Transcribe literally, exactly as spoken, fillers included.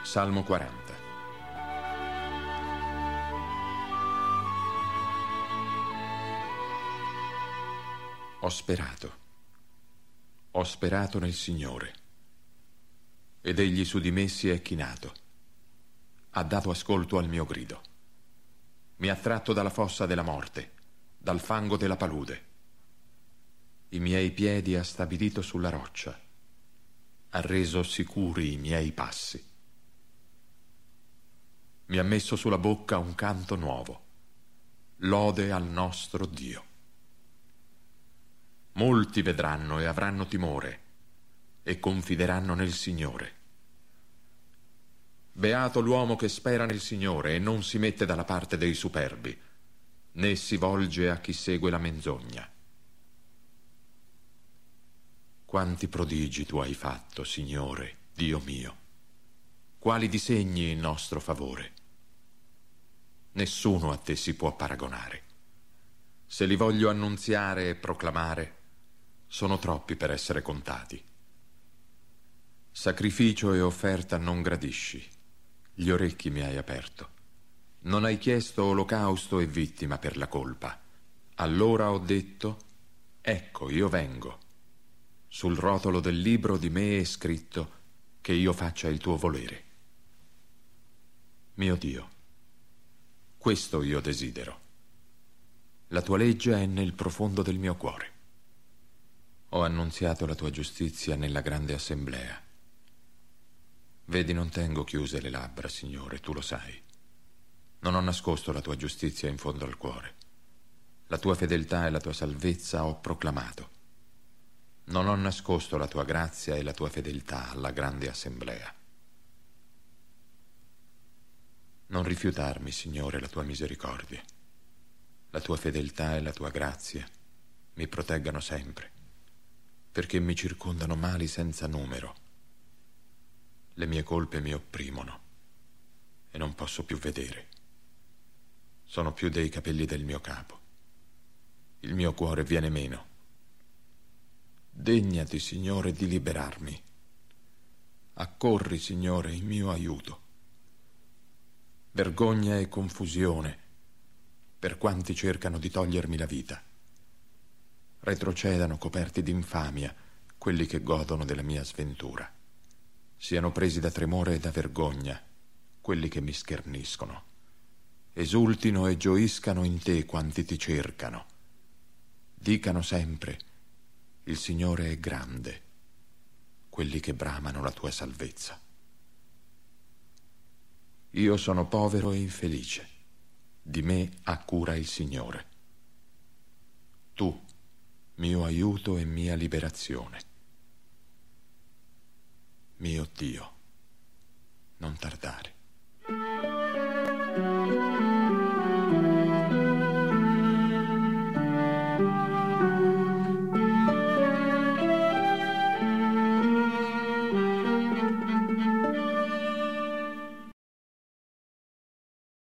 Salmo quaranta. Ho sperato, ho sperato nel Signore, ed egli su di me si è chinato, ha dato ascolto al mio grido. Mi ha tratto dalla fossa della morte, dal fango della palude. I miei piedi ha stabilito sulla roccia, ha reso sicuri i miei passi. Mi ha messo sulla bocca un canto nuovo, lode al nostro Dio. Molti vedranno e avranno timore e confideranno nel Signore. Beato l'uomo che spera nel Signore e non si mette dalla parte dei superbi, né si volge a chi segue la menzogna. Quanti prodigi tu hai fatto, Signore, Dio mio! Quali disegni in nostro favore! Nessuno a te si può paragonare. Se li voglio annunziare e proclamare, sono troppi per essere contati. Sacrificio e offerta non gradisci, gli orecchi mi hai aperto. Non hai chiesto olocausto e vittima per la colpa. Allora ho detto, ecco, io vengo. Sul rotolo del libro di me è scritto che io faccia il tuo volere. Mio Dio, questo io desidero. La tua legge è nel profondo del mio cuore. Ho annunziato la tua giustizia nella grande assemblea. Vedi, non tengo chiuse le labbra, Signore, tu lo sai. Non ho nascosto la tua giustizia in fondo al cuore. La tua fedeltà e la tua salvezza ho proclamato. Non ho nascosto la tua grazia e la tua fedeltà alla grande assemblea. Non rifiutarmi, Signore, la tua misericordia. La tua fedeltà e la tua grazia mi proteggano sempre, perché mi circondano mali senza numero. Le mie colpe mi opprimono e non posso più vedere. Sono più dei capelli del mio capo. Il mio cuore viene meno. Degnati, Signore, di liberarmi. Accorri, Signore, in mio aiuto. Vergogna e confusione per quanti cercano di togliermi la vita. Retrocedano coperti d'infamia quelli che godono della mia sventura. Siano presi da tremore e da vergogna quelli che mi scherniscono. Esultino e gioiscano in te quanti ti cercano. Dicano sempre, il Signore è grande, quelli che bramano la tua salvezza. Io sono povero e infelice, di me ha cura il Signore. Tu, mio aiuto e mia liberazione. Mio Dio, non tardare.